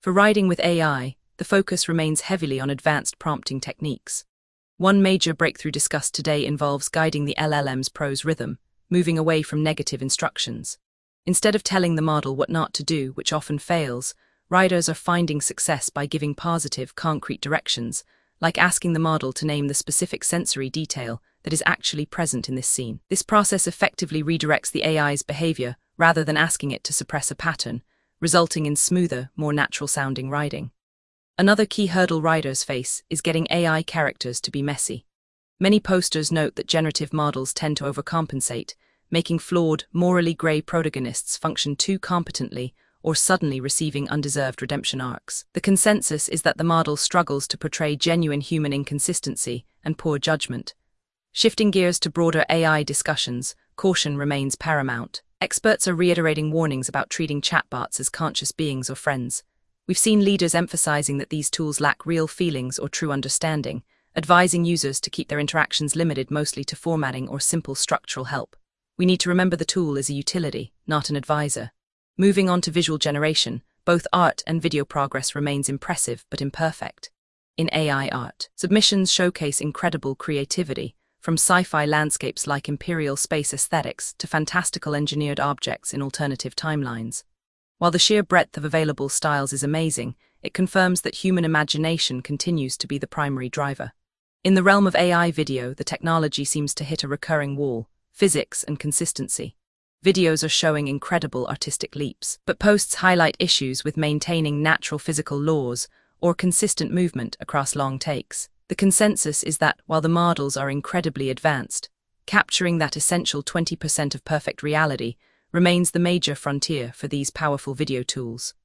For riding with AI, the focus remains heavily on advanced prompting techniques. One major breakthrough discussed today involves guiding the LLM's prose rhythm, moving away from negative instructions. Instead of telling the model what not to do, which often fails, riders are finding success by giving positive, concrete directions, like asking the model to name the specific sensory detail that is actually present in this scene. This process effectively redirects the AI's behavior rather than asking it to suppress a pattern, resulting in smoother, more natural-sounding riding. Another key hurdle riders face is getting AI characters to be messy. Many posters note that generative models tend to overcompensate, making flawed, morally grey protagonists function too competently or suddenly receiving undeserved redemption arcs. The consensus is that the model struggles to portray genuine human inconsistency and poor judgment. Shifting gears to broader AI discussions, caution remains paramount. Experts are reiterating warnings about treating chatbots as conscious beings or friends. We've seen leaders emphasizing that these tools lack real feelings or true understanding, advising users to keep their interactions limited mostly to formatting or simple structural help. We need to remember the tool is a utility, not an advisor. Moving on to visual generation, both art and video progress remains impressive but imperfect. In AI art, submissions showcase incredible creativity, from sci-fi landscapes like imperial space aesthetics to fantastical engineered objects in alternative timelines. While the sheer breadth of available styles is amazing, it confirms that human imagination continues to be the primary driver. In the realm of AI video, the technology seems to hit a recurring wall: physics and consistency. Videos are showing incredible artistic leaps, but posts highlight issues with maintaining natural physical laws or consistent movement across long takes. The consensus is that, while the models are incredibly advanced, capturing that essential 20% of perfect reality remains the major frontier for these powerful video tools.